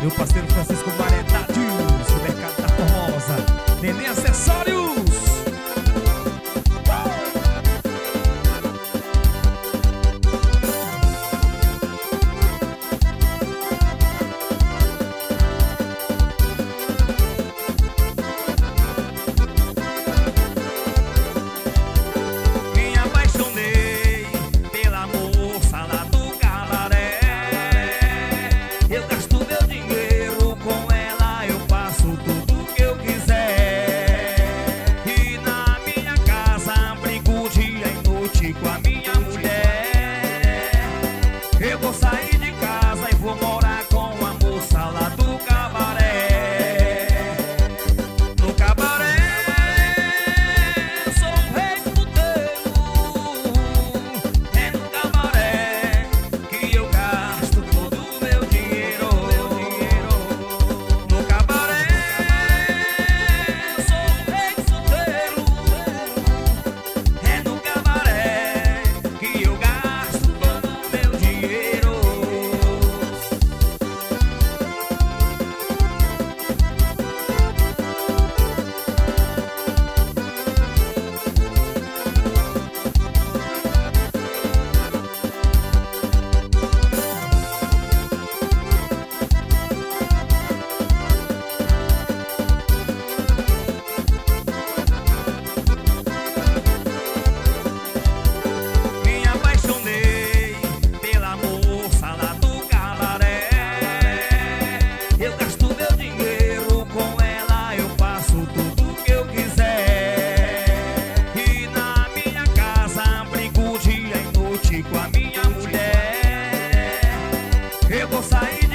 Meu parceiro Francisco Variedades, o mercado da Formosa, Neném Acessórios. Com a minha mulher, eu vou sair de casa e vou morar com a moça lá do cabaré. No cabaré, eu sou o rei do puteiro. É no cabaré que eu gasto todo o meu dinheiro. No cabaré, eu sou o rei do puteiro. É no cabaré que eu gasto todo o meu dinheiro. Me apaixonei pela moça lá do cabaré. Eu gasto meu dinheiro com ela, eu faço tudo que eu quiser. E na minha casa brinco dia e noite com a minha mulher. Eu vou sair